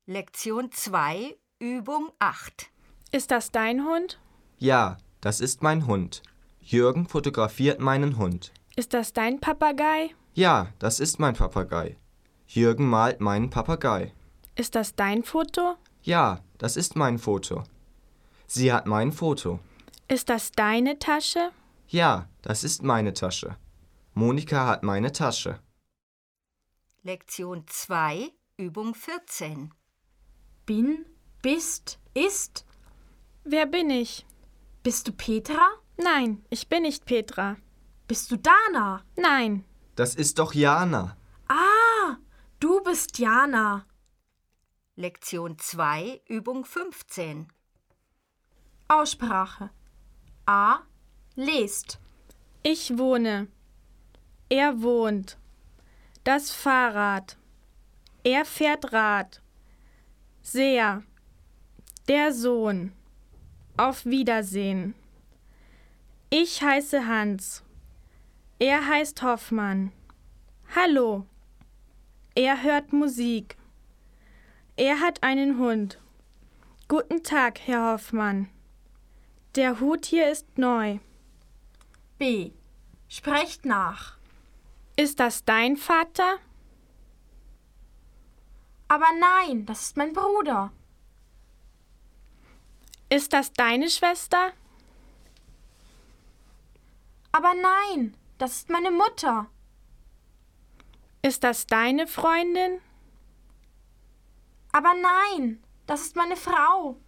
Lektion 2, Übung 8. Ist das dein Hund? Ja, das ist mein Hund. Jürgen fotografiert meinen Hund. Ist das dein Papagei? Ja, das ist mein Papagei. Jürgen malt meinen Papagei. Ist das dein Foto? Ja, das ist mein Foto. Sie hat mein Foto. Ist das deine Tasche? Ja, das ist meine Tasche. Monika hat meine Tasche. Lektion 2, Übung 14. Bin, bist, ist. Wer bin ich? Bist du Petra? Nein, ich bin nicht Petra. Bist du Dana? Nein. Das ist doch Jana. Ah, du bist Jana. Lektion 2, Übung 15. Aussprache. A. Lest. Ich wohne. Er wohnt. Das Fahrrad. Er fährt Rad. Sehr. Der Sohn. Auf Wiedersehen. Ich heiße Hans. Er heißt Hoffmann. Hallo. Er hört Musik. Er hat einen Hund. Guten Tag, Herr Hoffmann. Der Hut hier ist neu. B. Sprecht nach. Ist das dein Vater? Aber nein, das ist mein Bruder. Ist das deine Schwester? Aber nein, das ist meine Mutter. Ist das deine Freundin? Aber nein, das ist meine Frau.